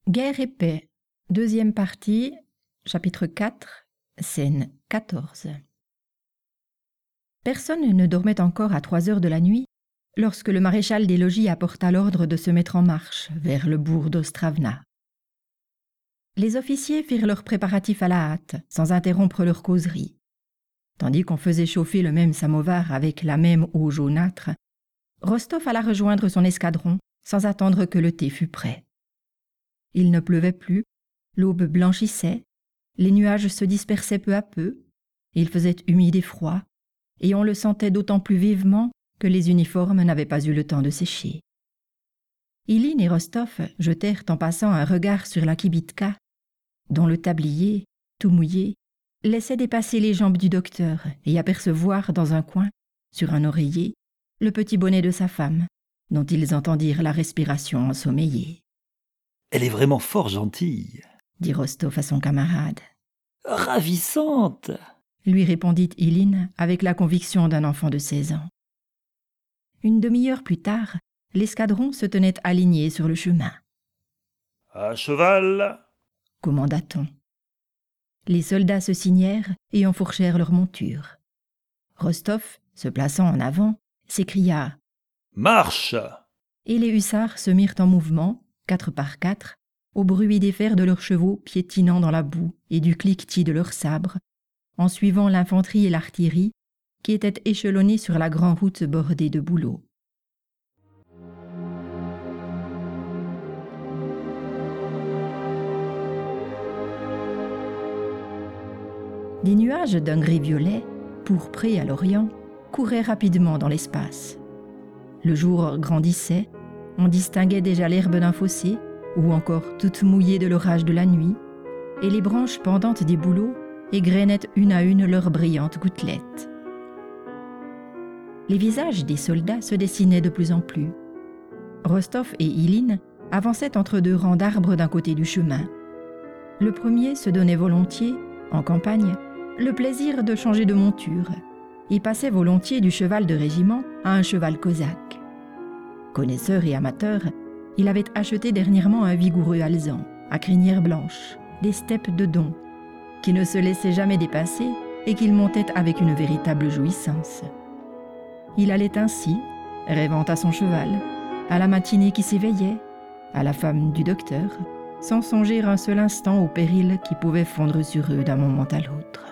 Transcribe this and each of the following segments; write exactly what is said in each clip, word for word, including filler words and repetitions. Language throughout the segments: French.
Guerre et paix, deuxième partie, chapitre quatre, scène quatorze. Personne ne dormait encore à trois heures de la nuit lorsque le maréchal des logis apporta l'ordre de se mettre en marche vers le bourg d'Ostravna. Les officiers firent leurs préparatifs à la hâte, sans interrompre leur causerie. Tandis qu'on faisait chauffer le même samovar avec la même eau jaunâtre, Rostov alla rejoindre son escadron sans attendre que le thé fût prêt. Il ne pleuvait plus, l'aube blanchissait, les nuages se dispersaient peu à peu, il faisait humide et froid, et on le sentait d'autant plus vivement que les uniformes n'avaient pas eu le temps de sécher. Iline et Rostov jetèrent en passant un regard sur la kibitka, dont le tablier, tout mouillé, laissait dépasser les jambes du docteur et apercevoir dans un coin, sur un oreiller, le petit bonnet de sa femme, dont ils entendirent la respiration ensommeillée. « Elle est vraiment fort gentille !» dit Rostov à son camarade. « Ravissante !» lui répondit Iline avec la conviction d'un enfant de seize ans. Une demi-heure plus tard, l'escadron se tenait aligné sur le chemin. « À cheval !» commanda-t-on. Les soldats se signèrent et enfourchèrent leurs montures. Rostov, se plaçant en avant, s'écria « Marche !» Et les hussards se mirent en mouvement, quatre par quatre, au bruit des fers de leurs chevaux piétinant dans la boue et du cliquetis de leurs sabres, en suivant l'infanterie et l'artillerie qui étaient échelonnés sur la grande route bordée de bouleaux. Des nuages d'un gris violet, pourprés à l'orient, couraient rapidement dans l'espace. Le jour grandissait, on distinguait déjà l'herbe d'un fossé, ou encore toute mouillée de l'orage de la nuit, et les branches pendantes des bouleaux égrenaient une à une leurs brillantes gouttelettes. Les visages des soldats se dessinaient de plus en plus. Rostov et Iline avançaient entre deux rangs d'arbres d'un côté du chemin. Le premier se donnait volontiers, en campagne, le plaisir de changer de monture et passait volontiers du cheval de régiment à un cheval cosaque. Connaisseur et amateur, il avait acheté dernièrement un vigoureux alezan, à crinière blanche, des steppes de Don, qui ne se laissait jamais dépasser et qu'il montait avec une véritable jouissance. Il allait ainsi, rêvant à son cheval, à la matinée qui s'éveillait, à la femme du docteur, sans songer un seul instant au péril qui pouvait fondre sur eux d'un moment à l'autre.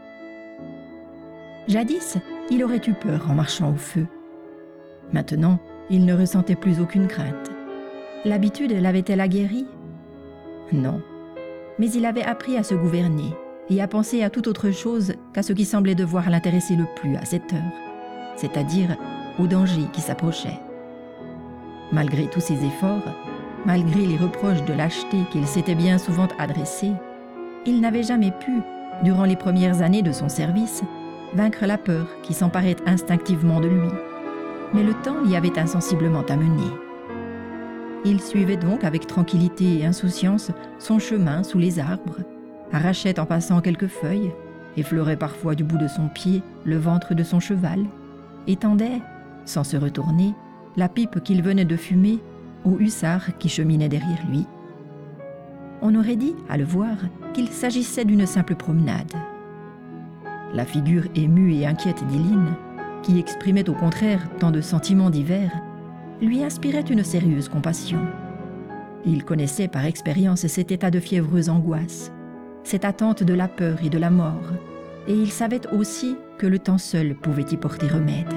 Jadis, il aurait eu peur en marchant au feu. Maintenant, il ne ressentait plus aucune crainte. L'habitude l'avait-elle aguerri ? Non. Mais il avait appris à se gouverner et à penser à toute autre chose qu'à ce qui semblait devoir l'intéresser le plus à cette heure, c'est-à-dire au danger qui s'approchait. Malgré tous ses efforts, malgré les reproches de lâcheté qu'il s'était bien souvent adressés, il n'avait jamais pu, durant les premières années de son service, vaincre la peur qui s'emparait instinctivement de lui. Mais le temps l'y avait insensiblement amené. Il suivait donc avec tranquillité et insouciance son chemin sous les arbres, arrachait en passant quelques feuilles, effleurait parfois du bout de son pied le ventre de son cheval, et tendait, sans se retourner, la pipe qu'il venait de fumer aux hussards qui cheminaient derrière lui. On aurait dit, à le voir, qu'il s'agissait d'une simple promenade. La figure émue et inquiète d'Iline, qui exprimait au contraire tant de sentiments divers, lui inspirait une sérieuse compassion. Il connaissait par expérience cet état de fiévreuse angoisse, cette attente de la peur et de la mort, et il savait aussi que le temps seul pouvait y porter remède.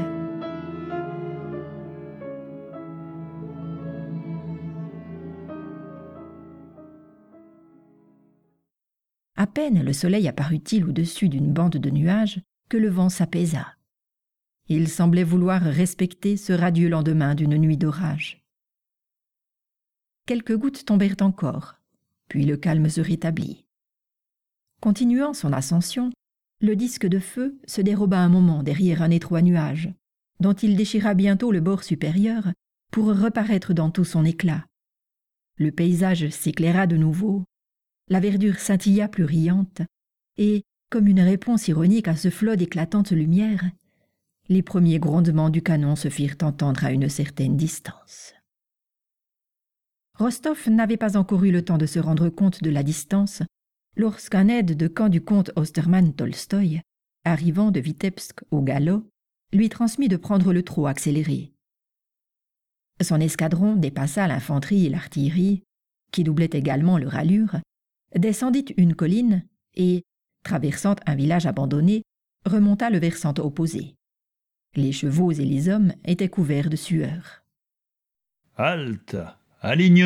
À peine le soleil apparut-il au-dessus d'une bande de nuages que le vent s'apaisa. Il semblait vouloir respecter ce radieux lendemain d'une nuit d'orage. Quelques gouttes tombèrent encore, puis le calme se rétablit. Continuant son ascension, le disque de feu se déroba un moment derrière un étroit nuage, dont il déchira bientôt le bord supérieur pour reparaître dans tout son éclat. Le paysage s'éclaira de nouveau, la verdure scintilla plus riante, et, comme une réponse ironique à ce flot d'éclatantes lumières, les premiers grondements du canon se firent entendre à une certaine distance. Rostov n'avait pas encore eu le temps de se rendre compte de la distance lorsqu'un aide de camp du comte Osterman Tolstoï, arrivant de Vitebsk au galop, lui transmit de prendre le trot accéléré. Son escadron dépassa l'infanterie et l'artillerie, qui doublaient également leur allure, descendit une colline et, traversant un village abandonné, remonta le versant opposé. Les chevaux et les hommes étaient couverts de sueur. « Halte, alignement !»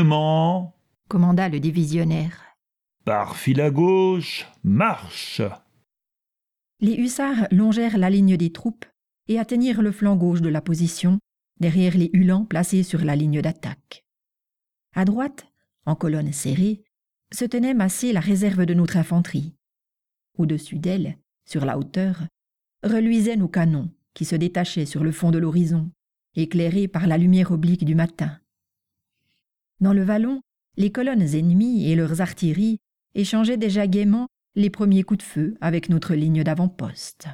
commanda le divisionnaire. « Par file à gauche, marche !» Les hussards longèrent la ligne des troupes et atteignirent le flanc gauche de la position, derrière les Uhlans placés sur la ligne d'attaque. À droite, en colonne serrée, se tenait massée la réserve de notre infanterie. Au-dessus d'elle, sur la hauteur, reluisaient nos canons qui se détachaient sur le fond de l'horizon, éclairés par la lumière oblique du matin. Dans le vallon, les colonnes ennemies et leurs artilleries échangeaient déjà gaiement les premiers coups de feu avec notre ligne d'avant-poste.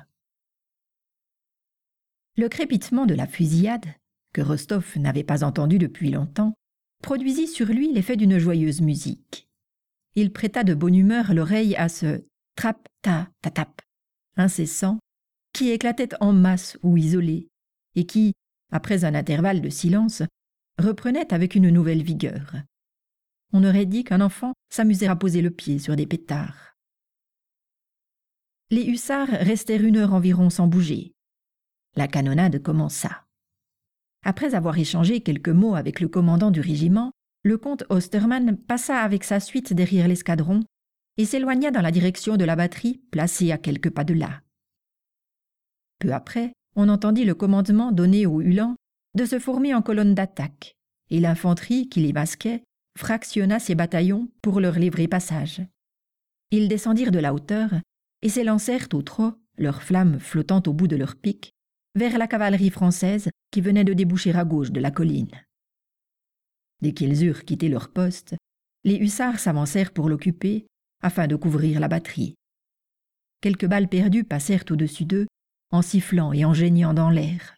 Le crépitement de la fusillade, que Rostov n'avait pas entendu depuis longtemps, produisit sur lui l'effet d'une joyeuse musique. Il prêta de bonne humeur l'oreille à ce « trap-ta-ta-tap » incessant qui éclatait en masse ou isolé et qui, après un intervalle de silence, reprenait avec une nouvelle vigueur. On aurait dit qu'un enfant s'amusait à poser le pied sur des pétards. Les hussards restèrent une heure environ sans bouger. La canonnade commença. Après avoir échangé quelques mots avec le commandant du régiment, le comte Osterman passa avec sa suite derrière l'escadron et s'éloigna dans la direction de la batterie placée à quelques pas de là. Peu après, on entendit le commandement donné aux Uhlans de se former en colonne d'attaque, et l'infanterie qui les masquait fractionna ses bataillons pour leur livrer passage. Ils descendirent de la hauteur et s'élancèrent au trot, leurs flammes flottant au bout de leurs piques, vers la cavalerie française qui venait de déboucher à gauche de la colline. Dès qu'ils eurent quitté leur poste, les hussards s'avancèrent pour l'occuper afin de couvrir la batterie. Quelques balles perdues passèrent au-dessus d'eux, en sifflant et en geignant dans l'air.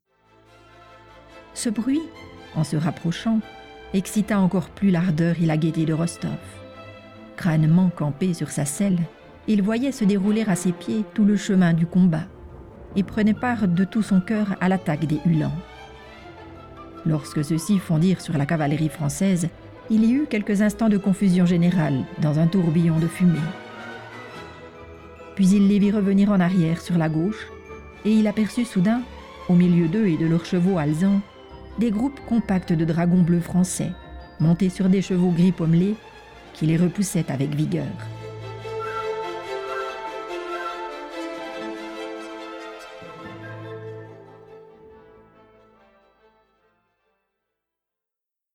Ce bruit, en se rapprochant, excita encore plus l'ardeur et la gaieté de Rostov. Crânement campé sur sa selle, il voyait se dérouler à ses pieds tout le chemin du combat et prenait part de tout son cœur à l'attaque des Uhlans. Lorsque ceux-ci fondirent sur la cavalerie française, il y eut quelques instants de confusion générale dans un tourbillon de fumée. Puis il les vit revenir en arrière sur la gauche, et il aperçut soudain, au milieu d'eux et de leurs chevaux alezans, des groupes compacts de dragons bleus français, montés sur des chevaux gris pommelés, qui les repoussaient avec vigueur.